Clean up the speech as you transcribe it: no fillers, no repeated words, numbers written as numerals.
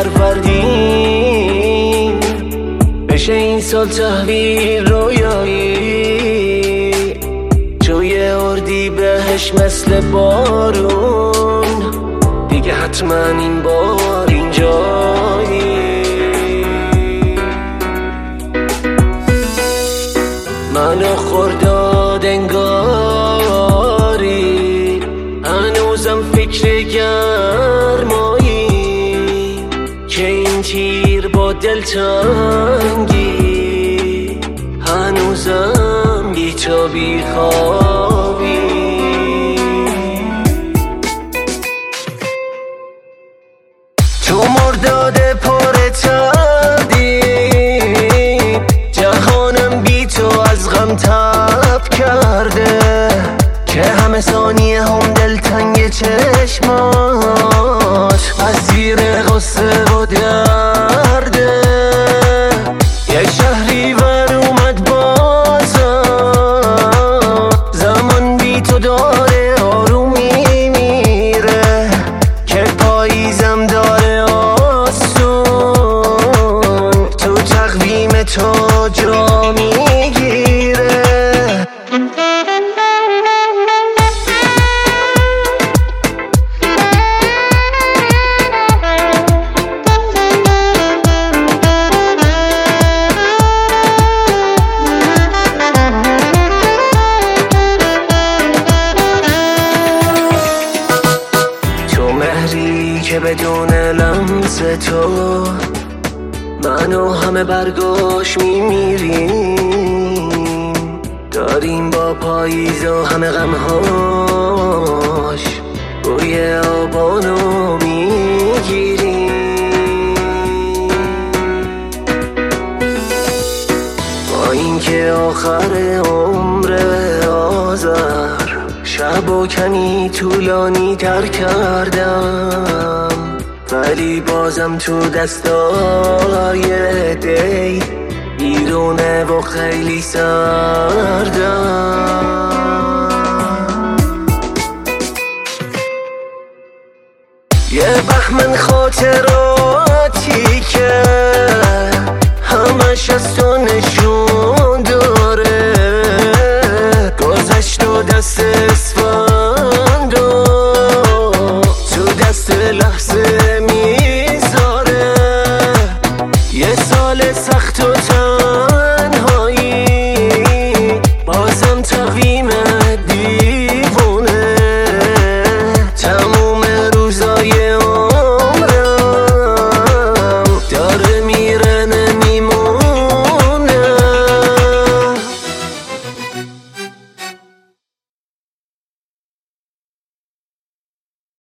فروردین بشه این سال تحویل رویایی، جوی اردی بهش مثل بارون، دیگه حتما این بار اینجایی. منو خرداد انگاری، هنوزم فکر گرمایی، که این تیر با دلتنگی هنوزم بی تو بی خوابی. تو مرداد پر تردید، جهانم بی تو از غم تب کرده، که همه ثانیه هم دلتنگ چشمات از زیر غصه و درده. یه شهری ور اومد بازم، زمان بی تو داره آرومی میره، که پاییزم داره آسون، تو تقویم تو جا میگیره. که بدون لمس تو منو همه برگاش میمیریم، داریم با پاییز و همه غمهاش بوی آبانو میگیریم. با اینکه آخر عمر آذر شب و کمی طولانی تر کردم، ولی بازم تو دستای دی بیرونه و خیلی سردم. یه بهمن خاطراتی که همش از تو نشون داره، گذشت و دست اسفند و تو دست لحظه میذاره. یه سال سخت و تنهایی، بازم تقویم دی